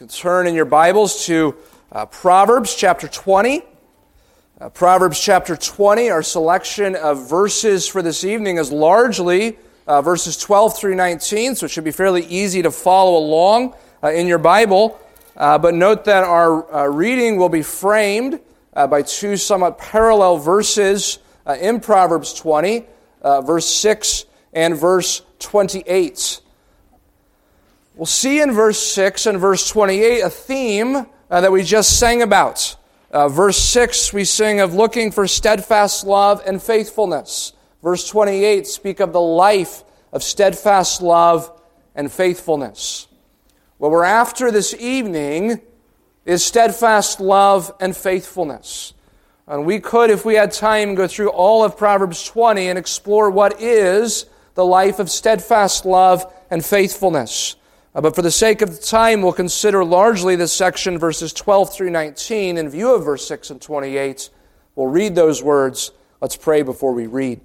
can turn in your Bibles to Proverbs chapter 20. Proverbs chapter 20, our selection of verses for this evening is largely verses 12 through 19, so it should be fairly easy to follow along in your Bible. But note that our reading will be framed by two somewhat parallel verses in Proverbs 20, verse 6 and verse 28. We'll see in verse 6 and verse 28 a theme that we just sang about. Verse 6, we sing of looking for steadfast love and faithfulness. Verse 28 speak of the life of steadfast love and faithfulness. What we're after this evening is steadfast love and faithfulness. And we could, if we had time, go through all of Proverbs 20 and explore what is the life of steadfast love and faithfulness. But for the sake of the time, we'll consider largely this section, verses 12 through 19, in view of verse 6 and 28. We'll read those words. Let's pray before we read.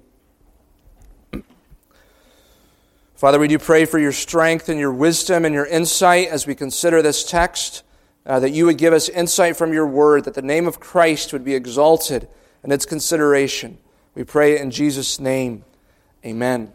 Father, we do pray for your strength and your wisdom and your insight as we consider this text, that you would give us insight from your word, that the name of Christ would be exalted in its consideration. We pray in Jesus' name. Amen.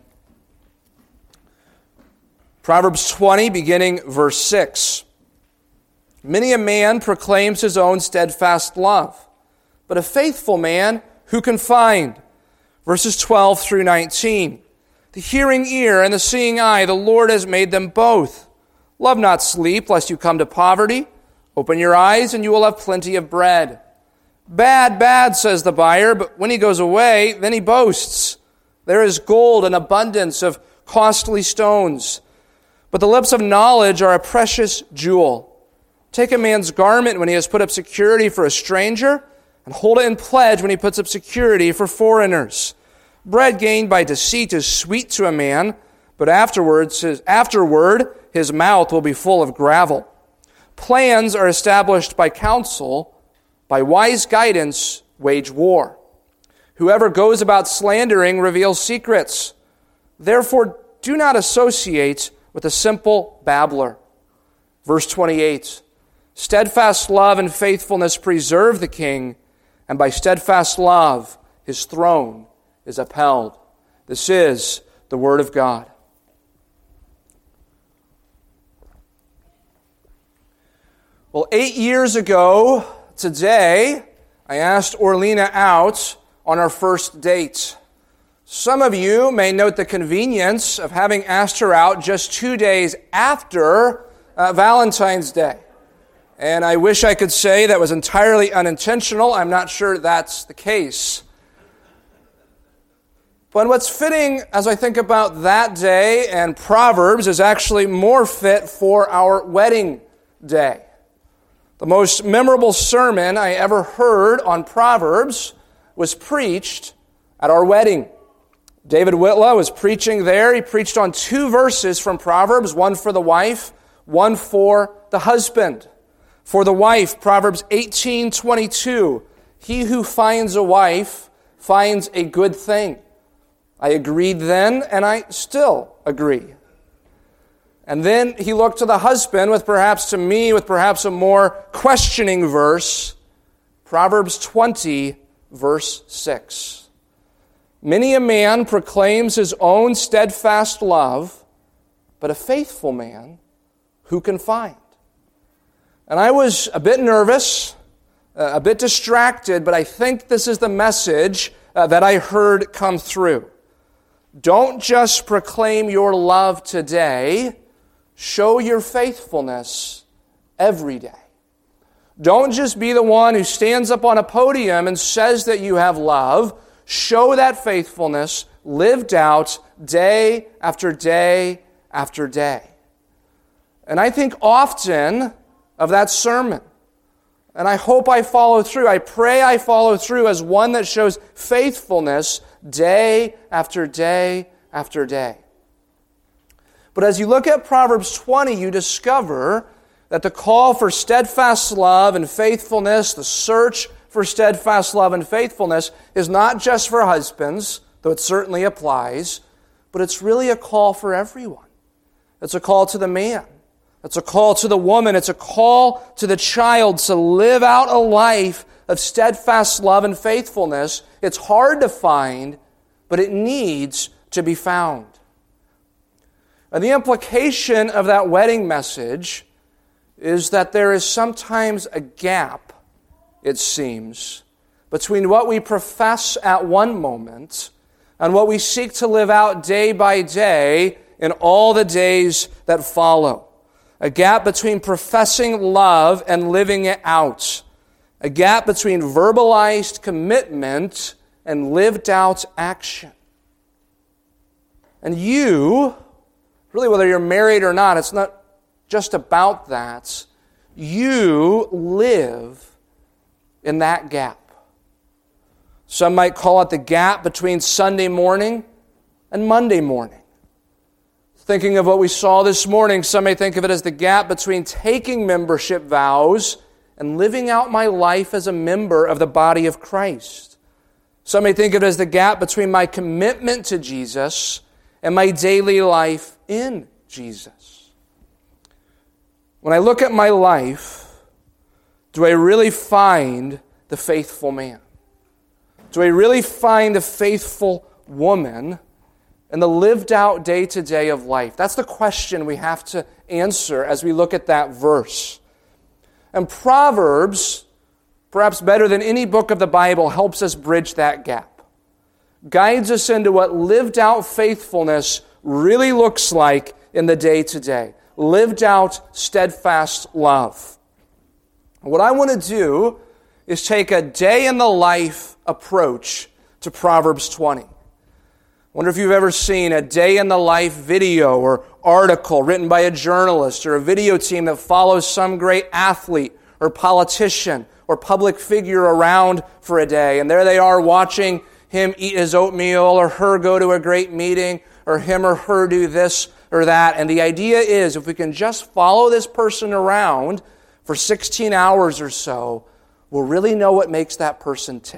Proverbs 20, beginning verse 6. Many a man proclaims his own steadfast love, but a faithful man who can find? Verses 12 through 19. The hearing ear and the seeing eye, the Lord has made them both. Love not sleep, lest you come to poverty. Open your eyes, and you will have plenty of bread. Bad, bad, says the buyer, but when he goes away, then he boasts. There is gold and abundance of costly stones. But the lips of knowledge are a precious jewel. Take a man's garment when he has put up security for a stranger, and hold it in pledge when he puts up security for foreigners. Bread gained by deceit is sweet to a man, but afterward his mouth will be full of gravel. Plans are established by counsel, by wise guidance wage war. Whoever goes about slandering reveals secrets. Therefore do not associate with a simple babbler. Verse 28, steadfast love and faithfulness preserve the king, and by steadfast love his throne is upheld. This is the word of God. Well, 8 years ago today, I asked Orlina out on our first date. Some of you may note the convenience of having asked her out just 2 days after Valentine's Day. And I wish I could say that was entirely unintentional. I'm not sure that's the case. But what's fitting as I think about that day and Proverbs is actually more fit for our wedding day. The most memorable sermon I ever heard on Proverbs was preached at our wedding. David Whitlow was preaching there. He preached on 2 verses from Proverbs, one for the wife, one for the husband. For the wife, Proverbs 18:22, he who finds a wife finds a good thing. I agreed then, and I still agree. And then he looked to the husband with perhaps a more questioning verse, Proverbs 20, verse 6. Many a man proclaims his own steadfast love, but a faithful man who can find? And I was a bit nervous, a bit distracted, but I think this is the message that I heard come through. Don't just proclaim your love today, show your faithfulness every day. Don't just be the one who stands up on a podium and says that you have love. Show that faithfulness lived out day after day after day. And I think often of that sermon. And I hope I follow through. I pray I follow through as one that shows faithfulness day after day after day. But as you look at Proverbs 20, you discover that the call for steadfast love and faithfulness, the search for steadfast love and faithfulness, is not just for husbands, though it certainly applies, but it's really a call for everyone. It's a call to the man. It's a call to the woman. It's a call to the child to live out a life of steadfast love and faithfulness. It's hard to find, but it needs to be found. And the implication of that wedding message is that there is sometimes a gap, it seems, between what we profess at one moment and what we seek to live out day by day in all the days that follow. A gap between professing love and living it out. A gap between verbalized commitment and lived out action. And you, really whether you're married or not, it's not just about that. You live in that gap. Some might call it the gap between Sunday morning and Monday morning. Thinking of what we saw this morning, some may think of it as the gap between taking membership vows and living out my life as a member of the body of Christ. Some may think of it as the gap between my commitment to Jesus and my daily life in Jesus. When I look at my life, do I really find the faithful man? Do I really find the faithful woman in the lived out day-to-day of life? That's the question we have to answer as we look at that verse. And Proverbs, perhaps better than any book of the Bible, helps us bridge that gap. Guides us into what lived out faithfulness really looks like in the day-to-day. Lived out steadfast love. What I want to do is take a day-in-the-life approach to Proverbs 20. I wonder if you've ever seen a day-in-the-life video or article written by a journalist or a video team that follows some great athlete or politician or public figure around for a day. And there they are watching him eat his oatmeal or her go to a great meeting or him or her do this or that. And the idea is if we can just follow this person around for 16 hours or so, we'll really know what makes that person tick.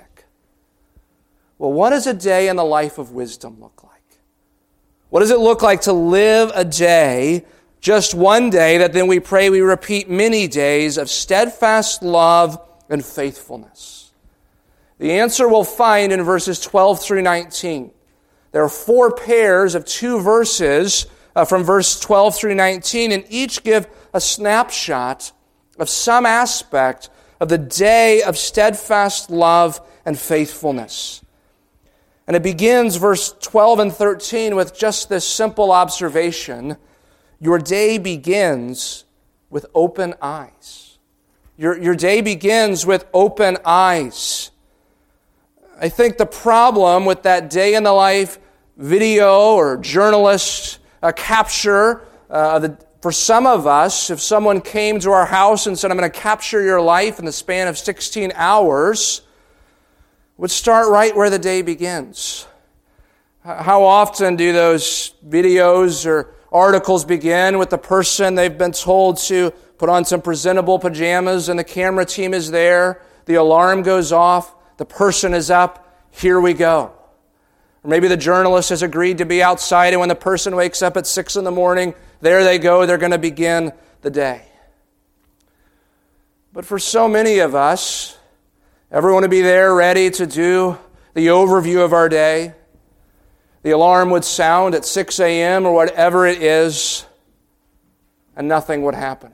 Well, what does a day in the life of wisdom look like? What does it look like to live a day, just one day, that then we pray we repeat many days of steadfast love and faithfulness? The answer we'll find in verses 12 through 19. There are 4 pairs of 2 verses from verse 12 through 19, and each give a snapshot of some aspect of the day of steadfast love and faithfulness. And it begins, verse 12 and 13, with just this simple observation. Your day begins with open eyes. Your day begins with open eyes. I think the problem with that day-in-the-life video or journalist capture, for some of us, if someone came to our house and said, I'm going to capture your life in the span of 16 hours, would start right where the day begins. How often do those videos or articles begin with the person they've been told to put on some presentable pajamas and the camera team is there, the alarm goes off, the person is up, here we go. Or maybe the journalist has agreed to be outside and when the person wakes up at 6 in the morning, there they go, they're going to begin the day. But for so many of us, everyone would be there ready to do the overview of our day. The alarm would sound at 6 a.m. or whatever it is, and nothing would happen.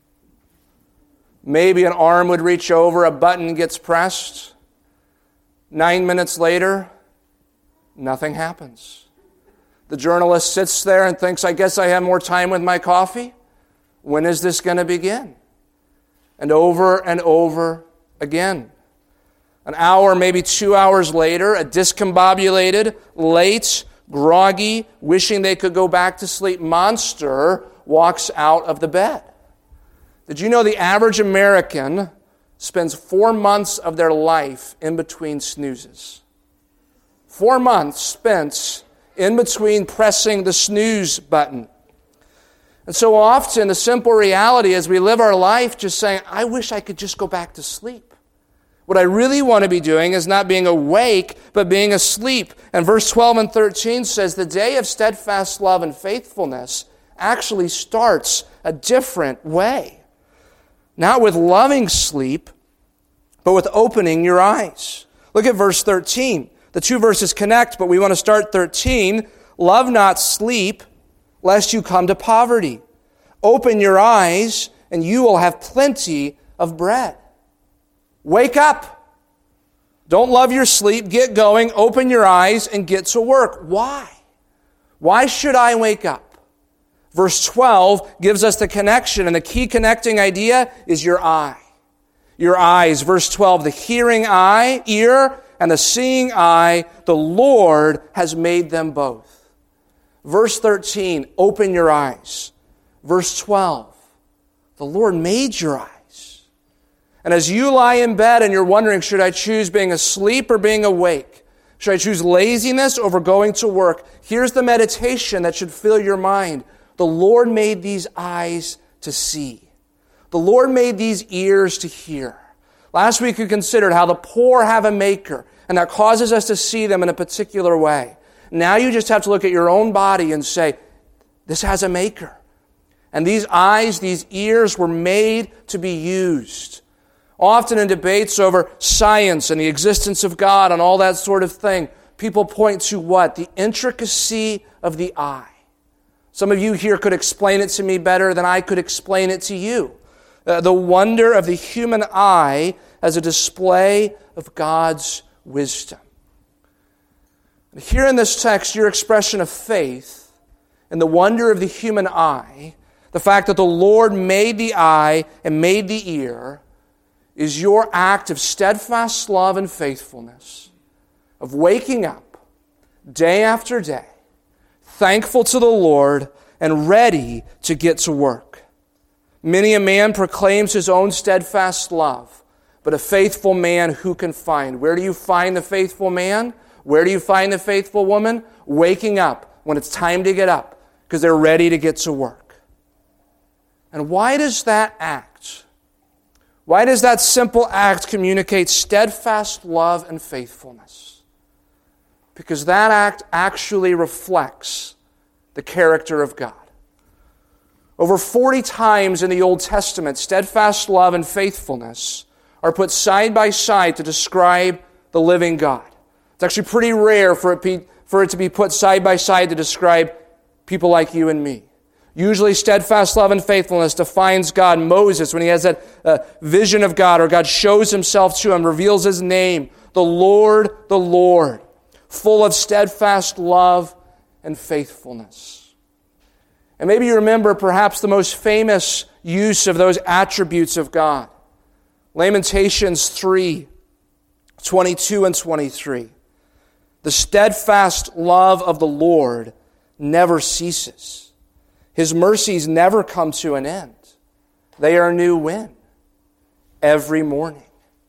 Maybe an arm would reach over, a button gets pressed. 9 minutes later, nothing happens. The journalist sits there and thinks, I guess I have more time with my coffee. When is this going to begin? And over again. An hour, maybe 2 hours later, a discombobulated, late, groggy, wishing they could go back to sleep monster walks out of the bed. Did you know the average American spends 4 months of their life in between snoozes? 4 months spent in between pressing the snooze button. And so often the simple reality is we live our life just saying, I wish I could just go back to sleep. What I really want to be doing is not being awake, but being asleep. And verse 12 and 13 says, the day of steadfast love and faithfulness actually starts a different way. Not with loving sleep, but with opening your eyes. Look at verse 13. The two verses connect, but we want to start 13. Love not sleep, lest you come to poverty. Open your eyes, and you will have plenty of bread. Wake up. Don't love your sleep. Get going. Open your eyes and get to work. Why? Why should I wake up? Verse 12 gives us the connection, and the key connecting idea is your eye. Your eyes. Verse 12, the hearing eye, ear, and the seeing eye, the Lord has made them both. Verse 13, open your eyes. Verse 12, the Lord made your eyes. And as you lie in bed and you're wondering, should I choose being asleep or being awake? Should I choose laziness over going to work? Here's the meditation that should fill your mind. The Lord made these eyes to see. The Lord made these ears to hear. Last week we considered how the poor have a maker, and that causes us to see them in a particular way. Now you just have to look at your own body and say, this has a maker. And these eyes, these ears were made to be used. Often in debates over science and the existence of God and all that sort of thing, people point to what? The intricacy of the eye. Some of you here could explain it to me better than I could explain it to you. The wonder of the human eye as a display of God's wisdom. Here in this text, your expression of faith and the wonder of the human eye, the fact that the Lord made the eye and made the ear, is your act of steadfast love and faithfulness, of waking up day after day, thankful to the Lord and ready to get to work. Many a man proclaims his own steadfast love, but a faithful man who can find? Where do you find the faithful man? Where do you find the faithful woman? Waking up when it's time to get up, because they're ready to get to work. And why does that act? Why does that simple act communicate steadfast love and faithfulness? Because that act actually reflects the character of God. Over 40 times in the Old Testament, steadfast love and faithfulness are put side by side to describe the living God. It's actually pretty rare for it to be put side by side to describe people like you and me. Usually steadfast love and faithfulness defines God. Moses, when he has that vision of God, or God shows himself to him, reveals his name, the Lord, full of steadfast love and faithfulness. And maybe you remember perhaps the most famous use of those attributes of God. Lamentations 3, 22 and 23. The steadfast love of the Lord never ceases. His mercies never come to an end. They are new when? Every morning.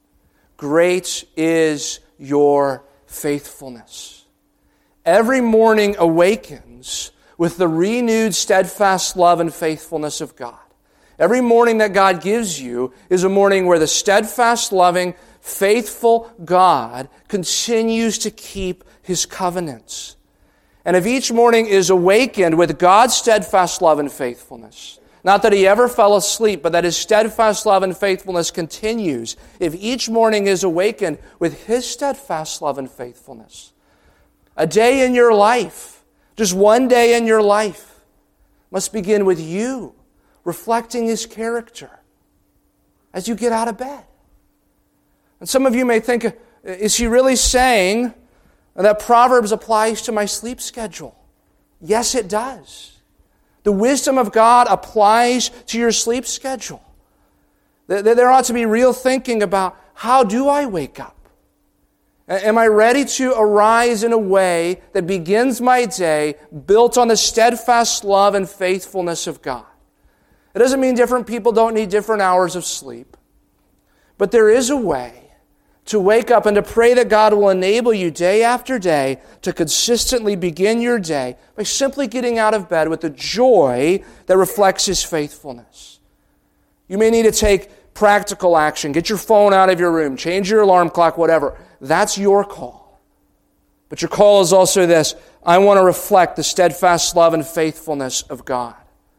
Great is your faithfulness. Every morning awakens with the renewed steadfast love and faithfulness of God. Every morning that God gives you is a morning where the steadfast, loving, faithful God continues to keep His covenants. And if each morning is awakened with God's steadfast love and faithfulness, not that He ever fell asleep, but that His steadfast love and faithfulness continues, if each morning is awakened with His steadfast love and faithfulness, a day in your life, just one day in your life, must begin with you reflecting His character as you get out of bed. And some of you may think, is he really saying that Proverbs applies to my sleep schedule? Yes, it does. The wisdom of God applies to your sleep schedule. There ought to be real thinking about, how do I wake up? Am I ready to arise in a way that begins my day built on the steadfast love and faithfulness of God? It doesn't mean different people don't need different hours of sleep. But there is a way to wake up and to pray that God will enable you day after day to consistently begin your day by simply getting out of bed with the joy that reflects His faithfulness. You may need to take practical action. Get your phone out of your room. Change your alarm clock, whatever. That's your call. But your call is also this: I want to reflect the steadfast love and faithfulness of God.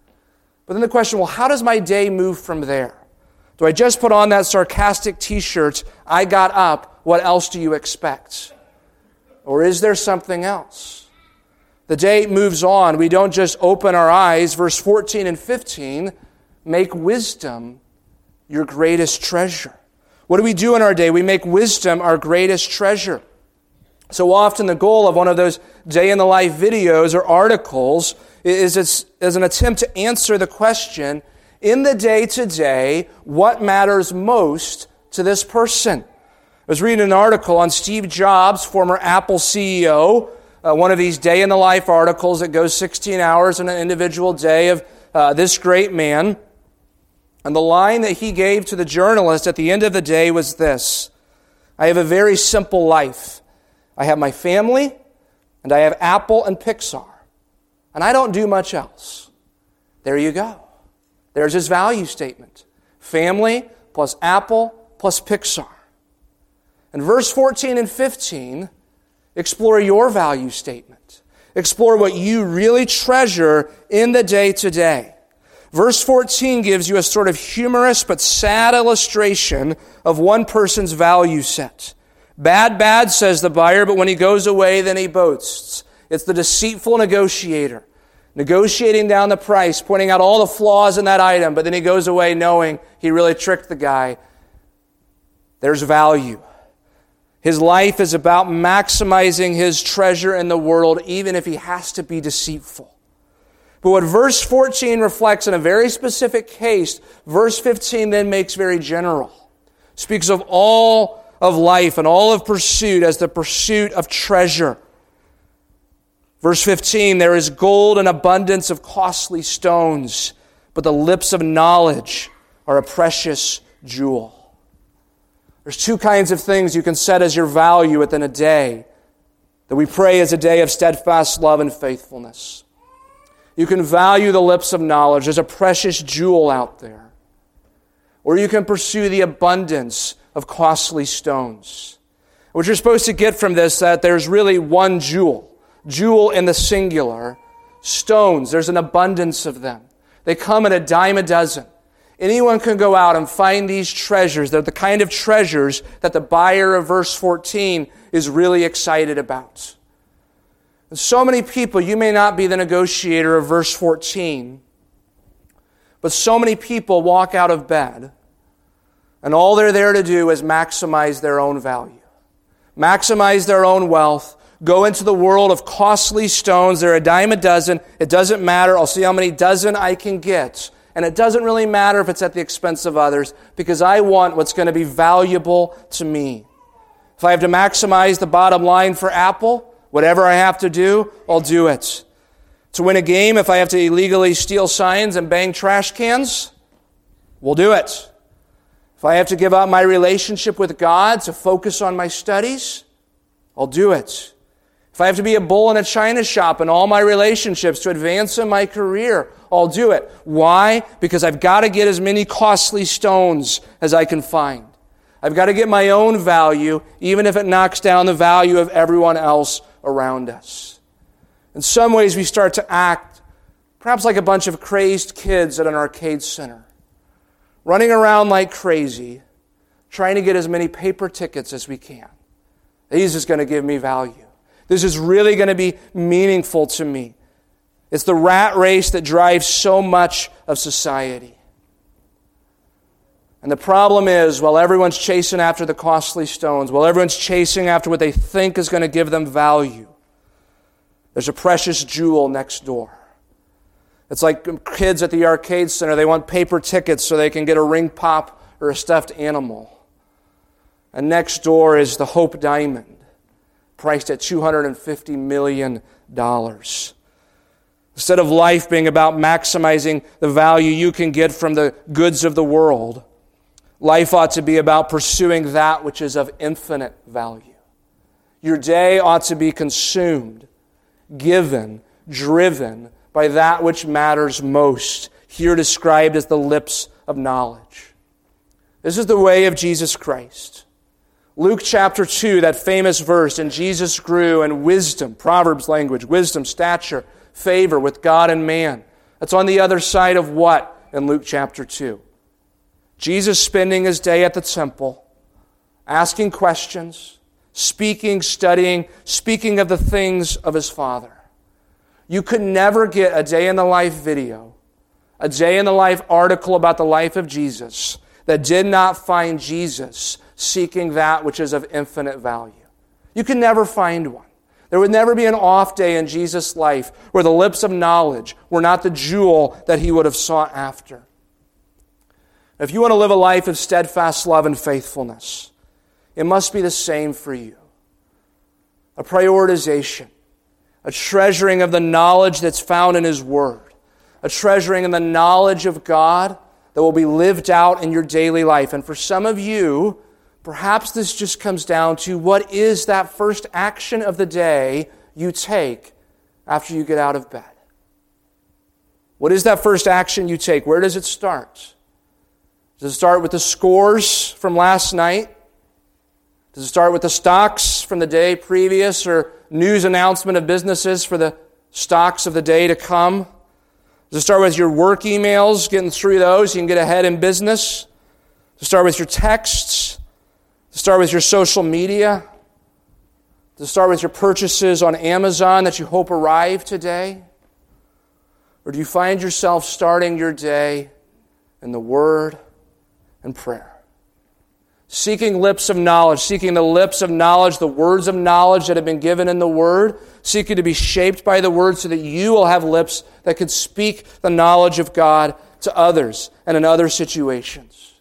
But then the question, well, how does my day move from there? Do I just put on that sarcastic t-shirt, I got up, what else do you expect? Or is there something else? The day moves on. We don't just open our eyes. Verse 14 and 15, make wisdom your greatest treasure. What do we do in our day? We make wisdom our greatest treasure. So often the goal of one of those day in the life videos or articles is an attempt to answer the question, in the day-to-day, what matters most to this person? I was reading an article on Steve Jobs, former Apple CEO, one of these day in the life articles that goes 16 hours in an individual day of this great man. And the line that he gave to the journalist at the end of the day was this: I have a very simple life. I have my family, and I have Apple and Pixar. And I don't do much else. There you go. There's his value statement. Family plus Apple plus Pixar. And verse 14 and 15 explore your value statement. Explore what you really treasure in the day-to-day. Verse 14 gives you a sort of humorous but sad illustration of one person's value set. Bad, says the buyer, but when he goes away, then he boasts. It's the deceitful negotiator, negotiating down the price, pointing out all the flaws in that item, but then he goes away knowing he really tricked the guy. There's value. His life is about maximizing his treasure in the world, even if he has to be deceitful. But what verse 14 reflects in a very specific case, verse 15 then makes very general. Speaks of all of life and all of pursuit as the pursuit of treasure. Verse 15, there is gold and abundance of costly stones, but the lips of knowledge are a precious jewel. There's two kinds of things you can set as your value within a day that we pray is a day of steadfast love and faithfulness. You can value the lips of knowledge. There's a precious jewel out there. Or you can pursue the abundance of costly stones. What you're supposed to get from this, that there's really one jewel in the singular. Stones, there's an abundance of them. They come in a dime a dozen. Anyone can go out and find these treasures. They're the kind of treasures that the buyer of verse 14 is really excited about. And so many people, you may not be the negotiator of verse 14, but so many people walk out of bed and all they're there to do is maximize their own value, maximize their own wealth, go into the world of costly stones. They're a dime a dozen. It doesn't matter. I'll see how many dozen I can get. And it doesn't really matter if it's at the expense of others, because I want what's going to be valuable to me. If I have to maximize the bottom line for Apple, whatever I have to do, I'll do it. To win a game, if I have to illegally steal signs and bang trash cans, we'll do it. If I have to give up my relationship with God to focus on my studies, I'll do it. If I have to be a bull in a china shop in all my relationships to advance in my career, I'll do it. Why? Because I've got to get as many costly stones as I can find. I've got to get my own value, even if it knocks down the value of everyone else around us. In some ways, we start to act perhaps like a bunch of crazed kids at an arcade center, running around like crazy, trying to get as many paper tickets as we can. These is going to give me value. This is really going to be meaningful to me. It's the rat race that drives so much of society. And the problem is, while everyone's chasing after the costly stones, while everyone's chasing after what they think is going to give them value, there's a precious jewel next door. It's like kids at the arcade center. They want paper tickets so they can get a ring pop or a stuffed animal. And next door is the Hope Diamond, priced at $250 million. Instead of life being about maximizing the value you can get from the goods of the world, life ought to be about pursuing that which is of infinite value. Your day ought to be consumed, given, driven by that which matters most, here described as the lips of knowledge. This is the way of Jesus Christ. Luke chapter 2, that famous verse, and Jesus grew in wisdom, Proverbs language, wisdom, stature, favor with God and man. That's on the other side of what in Luke chapter 2? Jesus spending his day at the temple, asking questions, speaking, studying, speaking of the things of his Father. You could never get a day in the life video, a day in the life article about the life of Jesus that did not find Jesus seeking that which is of infinite value. You can never find one. There would never be an off day in Jesus' life where the lips of knowledge were not the jewel that he would have sought after. If you want to live a life of steadfast love and faithfulness, it must be the same for you. A prioritization, a treasuring of the knowledge that's found in his Word, a treasuring of the knowledge of God that will be lived out in your daily life. And for some of you, perhaps this just comes down to what is that first action of the day you take after you get out of bed? What is that first action you take? Where does it start? Does it start with the scores from last night? Does it start with the stocks from the day previous or news announcement of businesses for the stocks of the day to come? Does it start with your work emails, getting through those so you can get ahead in business? Does it start with your texts? Does it start with your social media? Does it start with your purchases on Amazon that you hope arrive today? Or do you find yourself starting your day in the Word and prayer? Seeking lips of knowledge, seeking the lips of knowledge, the words of knowledge that have been given in the Word, seeking to be shaped by the Word so that you will have lips that can speak the knowledge of God to others and in other situations.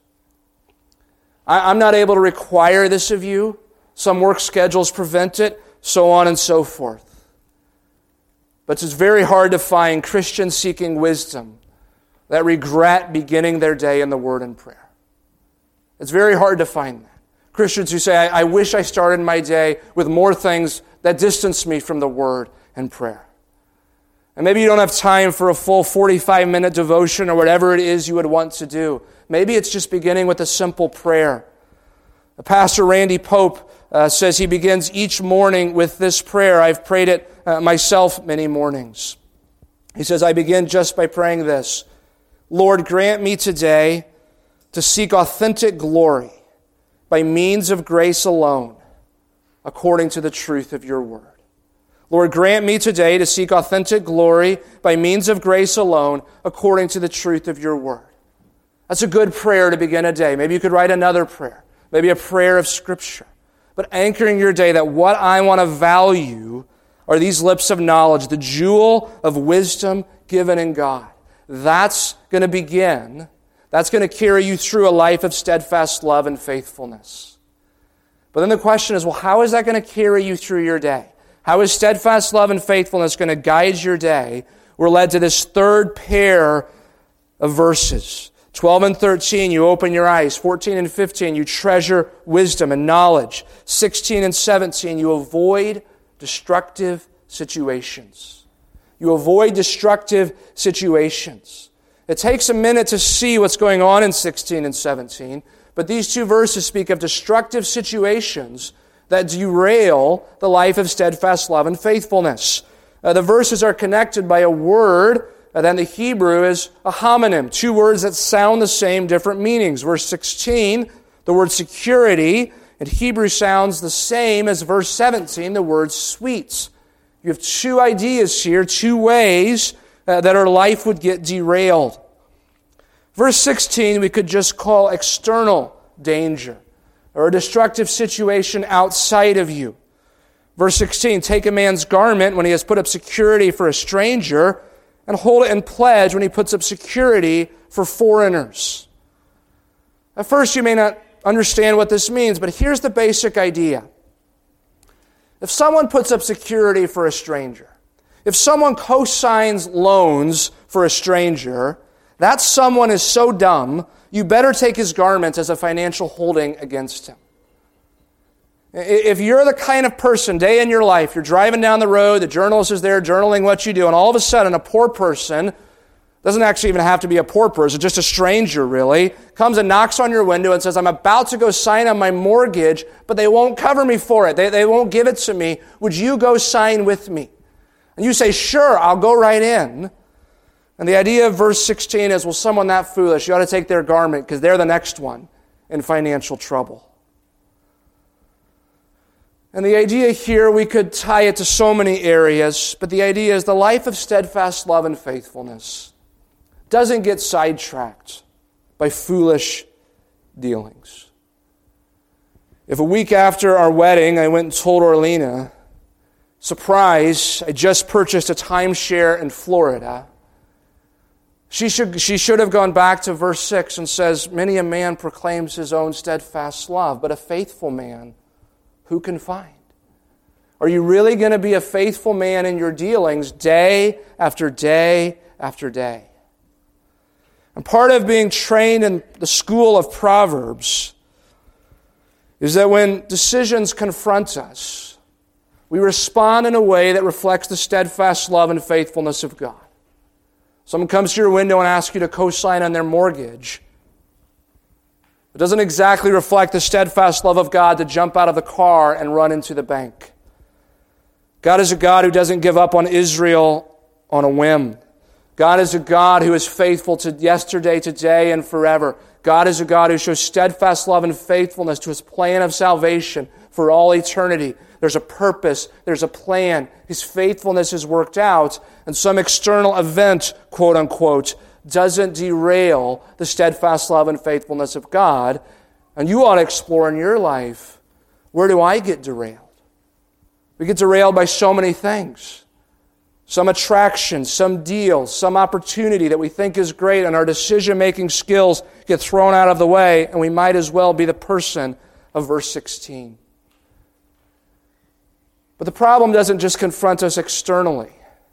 I'm not able to require this of you. Some work schedules prevent it, so on and so forth. But it's very hard to find Christians seeking wisdom that regret beginning their day in the Word and prayer. It's very hard to find that. Christians who say, I wish I started my day with more things that distance me from the Word and prayer. And maybe you don't have time for a full 45-minute devotion or whatever it is you would want to do. Maybe it's just beginning with a simple prayer. Pastor Randy Pope says he begins each morning with this prayer. I've prayed it myself many mornings. He says, I begin just by praying this: Lord, grant me today to seek authentic glory by means of grace alone, according to the truth of your word. Lord, grant me today to seek authentic glory by means of grace alone, according to the truth of your word. That's a good prayer to begin a day. Maybe you could write another prayer, maybe a prayer of Scripture. But anchoring your day that what I want to value are these lips of knowledge, the jewel of wisdom given in God. That's going to begin. That's going to carry you through a life of steadfast love and faithfulness. But then the question is, well, how is that going to carry you through your day? How is steadfast love and faithfulness going to guide your day? We're led to this third pair of verses. 12 and 13, you open your eyes. 14 and 15, you treasure wisdom and knowledge. 16 and 17, you avoid destructive situations. You avoid destructive situations. It takes a minute to see what's going on in 16 and 17, but these two verses speak of destructive situations that derail the life of steadfast love and faithfulness. The verses are connected by a word that in the Hebrew is a homonym, two words that sound the same, different meanings. Verse 16, the word security, in Hebrew sounds the same as verse 17, the word sweet. You have two ideas here, two ways that our life would get derailed. Verse 16 we could just call external danger, or a destructive situation outside of you. Verse 16, take a man's garment when he has put up security for a stranger, and hold it in pledge when he puts up security for foreigners. At first you may not understand what this means, but here's the basic idea. If someone puts up security for a stranger, if someone co-signs loans for a stranger, that someone is so dumb, you better take his garment as a financial holding against him. If you're the kind of person, day in your life, you're driving down the road, the journalist is there journaling what you do, and all of a sudden a poor person, doesn't actually even have to be a poor person, just a stranger really, comes and knocks on your window and says, I'm about to go sign on my mortgage, but they won't cover me for it. They won't give it to me. Would you go sign with me? And you say, sure, I'll go right in. And the idea of verse 16 is, well, someone that foolish, you ought to take their garment because they're the next one in financial trouble. And the idea here, we could tie it to so many areas, but the idea is the life of steadfast love and faithfulness doesn't get sidetracked by foolish dealings. If a week after our wedding, I went and told Orlena, surprise, I just purchased a timeshare in Florida, she should have gone back to verse 6 and says, many a man proclaims his own steadfast love, but a faithful man who can find? Are you really going to be a faithful man in your dealings day after day after day? And part of being trained in the school of Proverbs is that when decisions confront us, we respond in a way that reflects the steadfast love and faithfulness of God. Someone comes to your window and asks you to co-sign on their mortgage. It doesn't exactly reflect the steadfast love of God to jump out of the car and run into the bank. God is a God who doesn't give up on Israel on a whim. God is a God who is faithful to yesterday, today, and forever. God is a God who shows steadfast love and faithfulness to His plan of salvation for all eternity. There's a purpose, there's a plan. His faithfulness is worked out, and some external event, quote unquote, doesn't derail the steadfast love and faithfulness of God. And you ought to explore in your life, where do I get derailed? We get derailed by so many things. Some attraction, some deal, some opportunity that we think is great, and our decision-making skills get thrown out of the way, and we might as well be the person of verse 16. But the problem doesn't just confront us externally.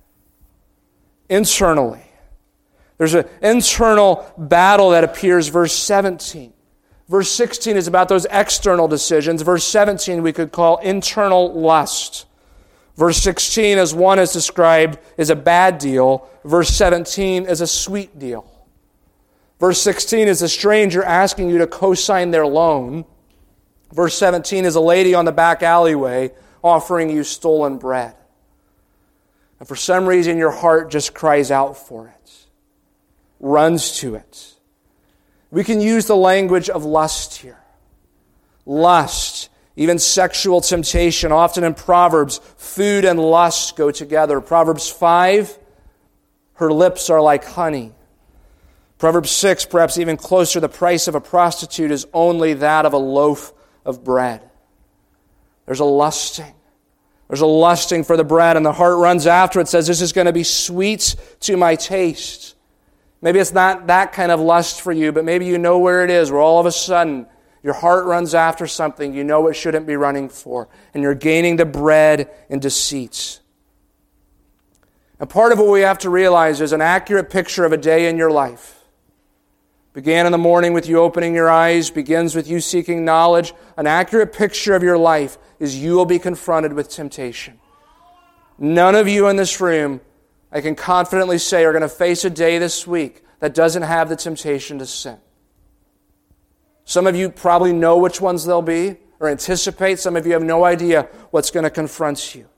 Internally. There's an internal battle that appears, verse 17. Verse 16 is about those external decisions. Verse 17 we could call internal lust. Verse 16, as one is described, is a bad deal. Verse 17 is a sweet deal. Verse 16 is a stranger asking you to co-sign their loan. Verse 17 is a lady on the back alleyway offering you stolen bread. And for some reason your heart just cries out for it, runs to it. We can use the language of lust here. Lust, even sexual temptation. Often in Proverbs, food and lust go together. Proverbs 5, her lips are like honey. Proverbs 6, perhaps even closer, the price of a prostitute is only that of a loaf of bread. There's a lusting. There's a lusting for the bread, and the heart runs after it, says, this is going to be sweet to my taste. Maybe it's not that kind of lust for you, but maybe you know where it is, where all of a sudden your heart runs after something you know it shouldn't be running for, and you're gaining the bread in deceit. And part of what we have to realize is an accurate picture of a day in your life. Began in the morning with you opening your eyes, begins with you seeking knowledge. An accurate picture of your life is you will be confronted with temptation. None of you in this room, I can confidently say, are going to face a day this week that doesn't have the temptation to sin. Some of you probably know which ones they'll be, or anticipate. Some of you have no idea what's going to confront you.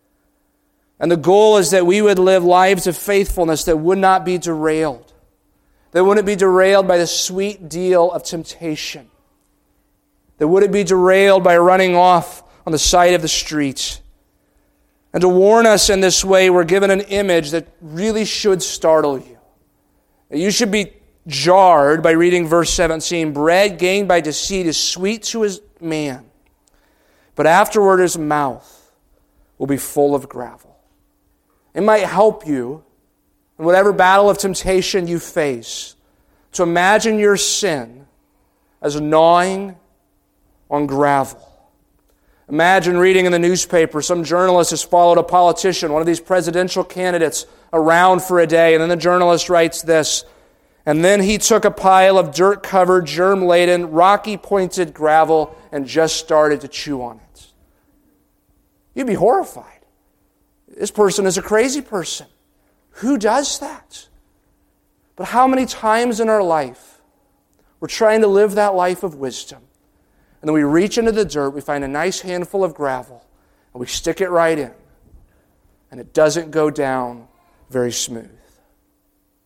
And the goal is that we would live lives of faithfulness that would not be derailed. That wouldn't be derailed by the sweet deal of temptation. That wouldn't be derailed by running off on the side of the street. And to warn us in this way, we're given an image that really should startle you. You should be jarred by reading verse 17. Bread gained by deceit is sweet to his man, but afterward his mouth will be full of gravel. It might help you in whatever battle of temptation you face to imagine your sin as gnawing on gravel. Imagine reading in the newspaper, some journalist has followed a politician, one of these presidential candidates, around for a day, and then the journalist writes this, and then he took a pile of dirt-covered, germ-laden, rocky-pointed gravel and just started to chew on it. You'd be horrified. This person is a crazy person. Who does that? But how many times in our life we're trying to live that life of wisdom, and then we reach into the dirt, we find a nice handful of gravel, and we stick it right in, and it doesn't go down very smooth.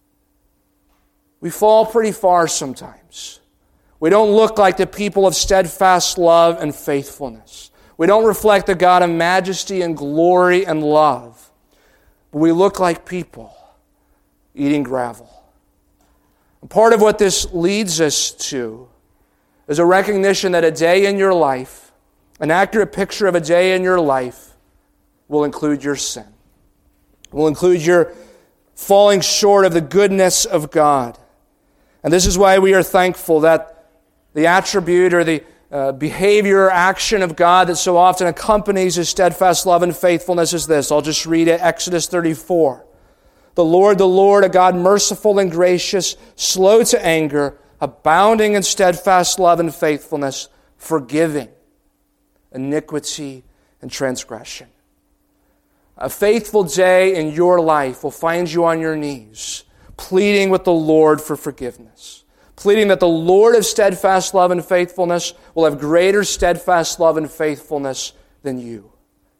we fall pretty far sometimes. We don't look like the people of steadfast love and faithfulness. We don't reflect the God of majesty and glory and love. But we look like people eating gravel. And part of what this leads us to is a recognition that a day in your life, an accurate picture of a day in your life, will include your sin. Will include your falling short of the goodness of God. And this is why we are thankful that the attribute or the behavior or action of God that so often accompanies His steadfast love and faithfulness is this. I'll just read it, Exodus 34. The Lord, a God merciful and gracious, slow to anger, abounding in steadfast love and faithfulness, forgiving iniquity and transgression. A faithful day in your life will find you on your knees, pleading with the Lord for forgiveness, pleading that the Lord of steadfast love and faithfulness will have greater steadfast love and faithfulness than you.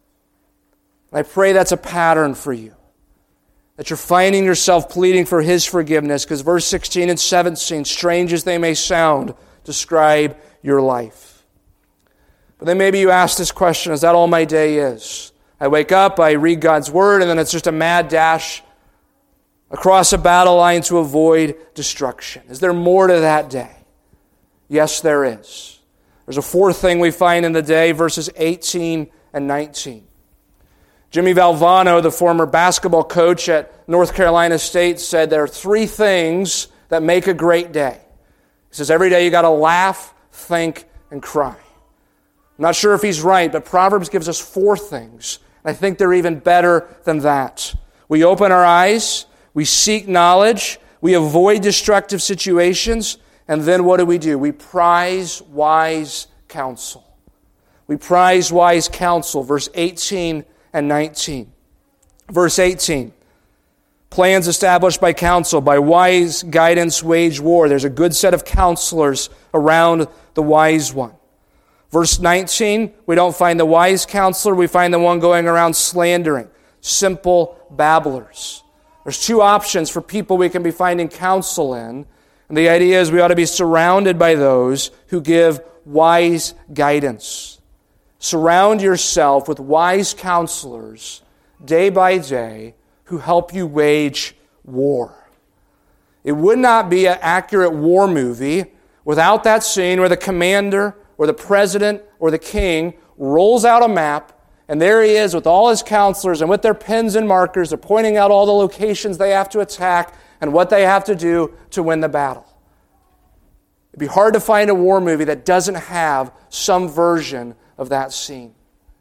And I pray that's a pattern for you, that you're finding yourself pleading for His forgiveness, because verse 16 and 17, strange as they may sound, describe your life. But then maybe you ask this question, is that all my day is? I wake up, I read God's Word, and then it's just a mad dash across a battle line to avoid destruction. Is there more to that day? Yes, there is. There's a fourth thing we find in the day, verses 18 and 19. Jimmy Valvano, the former basketball coach at North Carolina State, said there are three things that make a great day. He says every day you got to laugh, think, and cry. I'm not sure if he's right, but Proverbs gives us four things. I think they're even better than that. We open our eyes, we seek knowledge, we avoid destructive situations, and then what do? We prize wise counsel. We prize wise counsel, verse 18 and 19. Verse 18, plans established by counsel, by wise guidance wage war. There's a good set of counselors around the wise one. Verse 19, we don't find the wise counselor, we find the one going around slandering, simple babblers. There's two options for people we can be finding counsel in, and the idea is we ought to be surrounded by those who give wise guidance. Surround yourself with wise counselors day by day who help you wage war. It would not be an accurate war movie without that scene where the commander or the president or the king rolls out a map, and there he is with all his counselors, and with their pens and markers, they're pointing out all the locations they have to attack and what they have to do to win the battle. It'd be hard to find a war movie that doesn't have some version of that scene.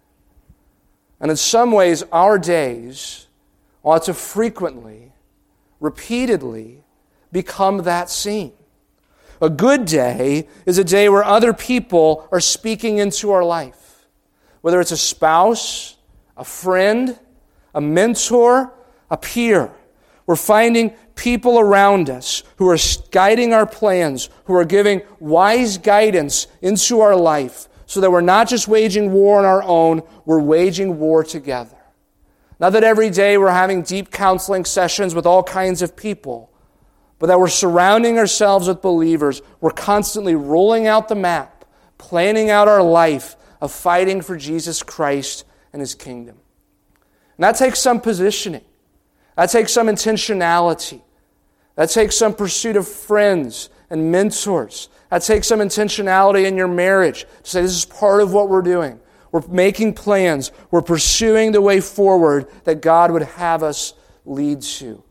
And in some ways, our days ought to frequently, repeatedly become that scene. A good day is a day where other people are speaking into our life. Whether it's a spouse, a friend, a mentor, a peer. We're finding people around us who are guiding our plans, who are giving wise guidance into our life so that we're not just waging war on our own, we're waging war together. Not that every day we're having deep counseling sessions with all kinds of people, but that we're surrounding ourselves with believers. We're constantly rolling out the map, planning out our life of fighting for Jesus Christ and His kingdom. And that takes some positioning. That takes some intentionality. That takes some pursuit of friends and mentors. That takes some intentionality in your marriage to say, this is part of what we're doing. We're making plans. We're pursuing the way forward that God would have us lead to.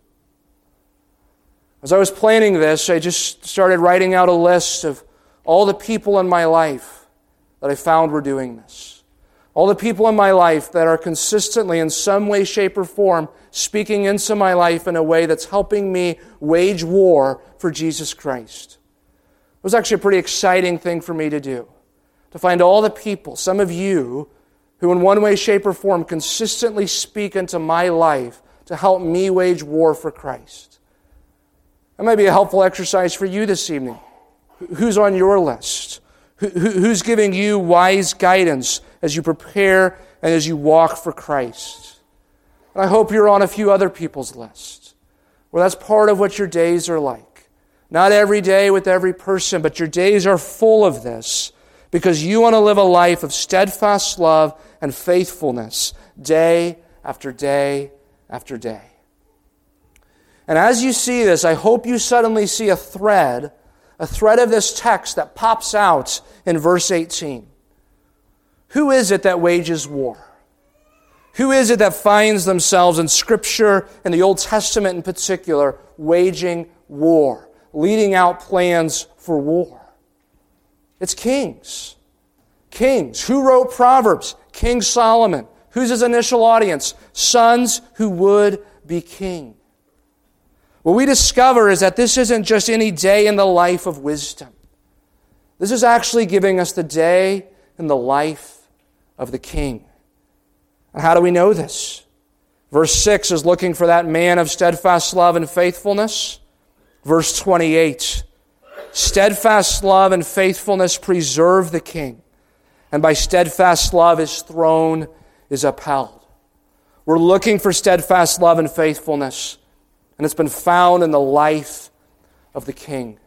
As I was planning this, I just started writing out a list of all the people in my life that I found were doing this. All the people in my life that are consistently, in some way, shape, or form, speaking into my life in a way that's helping me wage war for Jesus Christ. It was actually a pretty exciting thing for me to do. To find all the people, some of you, who in one way, shape, or form consistently speak into my life to help me wage war for Christ. That might be a helpful exercise for you this evening. Who's on your list? Who's giving you wise guidance as you prepare and as you walk for Christ? And I hope you're on a few other people's lists, where that's part of what your days are like. Not every day with every person, but your days are full of this because you want to live a life of steadfast love and faithfulness day after day after day. And as you see this, I hope you suddenly see a thread of this text that pops out in verse 18. Who is it that wages war? Who is it that finds themselves in Scripture, in the Old Testament in particular, waging war, leading out plans for war? It's kings. Kings. Who wrote Proverbs? King Solomon. Who's his initial audience? Sons who would be king. What we discover is that this isn't just any day in the life of wisdom. This is actually giving us the day in the life of the king. And how do we know this? Verse 6 is looking for that man of steadfast love and faithfulness. Verse 28, steadfast love and faithfulness preserve the king, and by steadfast love his throne is upheld. We're looking for steadfast love and faithfulness, and it's been found in the life of the king.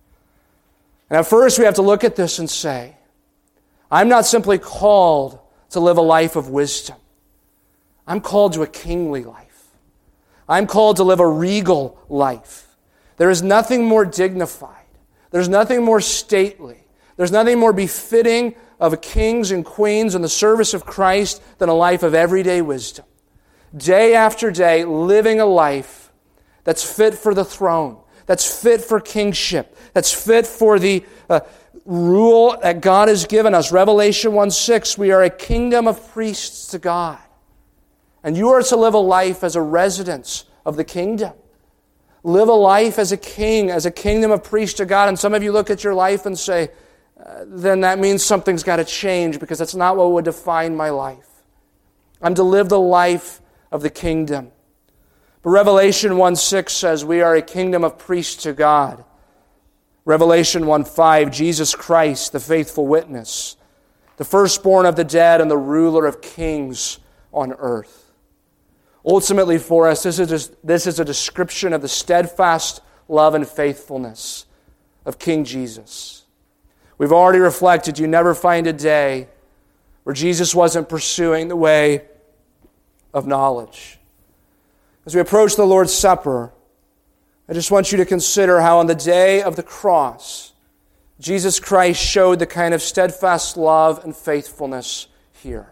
And at first we have to look at this and say, I'm not simply called to live a life of wisdom. I'm called to a kingly life. I'm called to live a regal life. There is nothing more dignified. There's nothing more stately. There's nothing more befitting of kings and queens in the service of Christ than a life of everyday wisdom. Day after day, living a life that's fit for the throne, that's fit for kingship, that's fit for the rule that God has given us. Revelation 1:6, we are a kingdom of priests to God. And you are to live a life as a residence of the kingdom. Live a life as a king, as a kingdom of priests to God. And some of you look at your life and say, then that means something's got to change because that's not what would define my life. I'm to live the life of the kingdom. But Revelation 1:6 says we are a kingdom of priests to God. Revelation 1:5, Jesus Christ, the faithful witness, the firstborn of the dead and the ruler of kings on earth. Ultimately for us, this is a description of the steadfast love and faithfulness of King Jesus. We've already reflected, you never find a day where Jesus wasn't pursuing the way of knowledge. As we approach the Lord's Supper, I just want you to consider how on the day of the cross, Jesus Christ showed the kind of steadfast love and faithfulness here.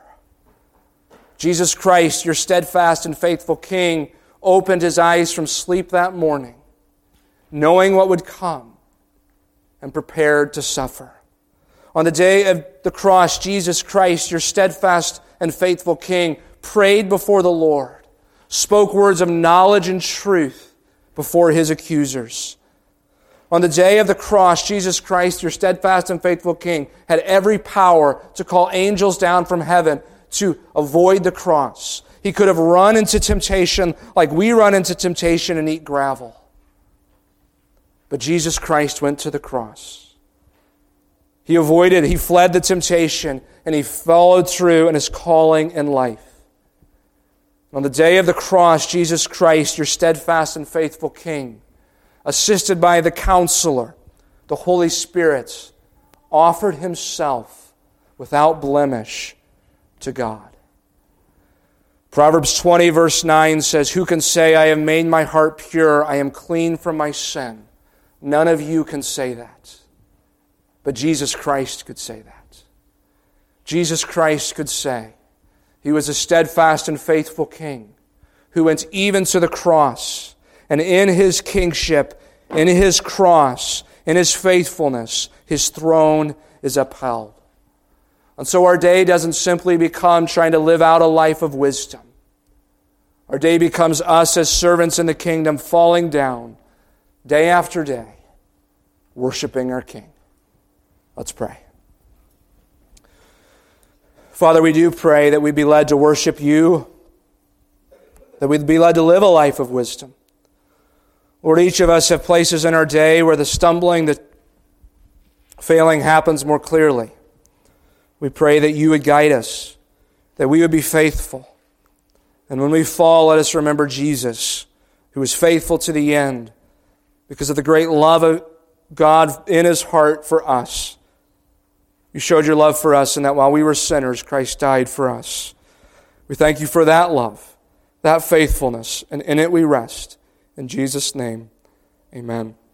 Jesus Christ, your steadfast and faithful King, opened his eyes from sleep that morning, knowing what would come, and prepared to suffer. On the day of the cross, Jesus Christ, your steadfast and faithful King, prayed before the Lord, spoke words of knowledge and truth before his accusers. On the day of the cross, Jesus Christ, your steadfast and faithful King, had every power to call angels down from heaven to avoid the cross. He could have run into temptation like we run into temptation and eat gravel. But Jesus Christ went to the cross. He fled the temptation, and he followed through in his calling in life. On the day of the cross, Jesus Christ, your steadfast and faithful King, assisted by the Counselor, the Holy Spirit, offered himself without blemish to God. Proverbs 20 verse 9 says, who can say, I have made my heart pure, I am clean from my sin? None of you can say that. But Jesus Christ could say that. Jesus Christ could say, he was a steadfast and faithful King who went even to the cross, and in his kingship, in his cross, in his faithfulness, his throne is upheld. And so our day doesn't simply become trying to live out a life of wisdom. Our day becomes us as servants in the kingdom falling down day after day, worshiping our King. Let's pray. Father, we do pray that we be led to worship you, that we'd be led to live a life of wisdom. Lord, each of us have places in our day where the stumbling, the failing happens more clearly. We pray that you would guide us, that we would be faithful. And when we fall, let us remember Jesus, who was faithful to the end, because of the great love of God in His heart for us. You showed your love for us, and that while we were sinners, Christ died for us. We thank you for that love, that faithfulness, and in it we rest. In Jesus' name, amen.